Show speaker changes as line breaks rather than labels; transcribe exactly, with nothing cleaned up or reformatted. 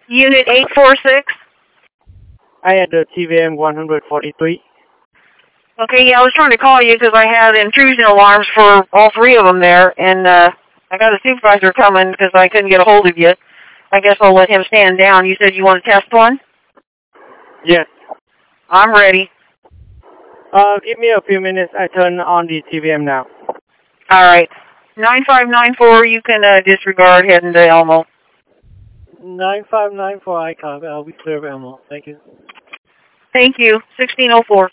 Unit eight four six.
I had the T V M one forty-three.
Okay, yeah, I was trying to call you because I had intrusion alarms for all three of them there, and uh, I got a supervisor coming because I couldn't get a hold of you. I guess I'll let him stand down. You said you want to test one?
Yes.
I'm ready.
Uh, give me a few minutes. I turn on the T V M now.
All right. nine five nine four, you can uh, disregard heading to Elmo.
nine five nine four, I copy. I'll be clear of Elmo. Thank you.
Thank you. sixteen oh four.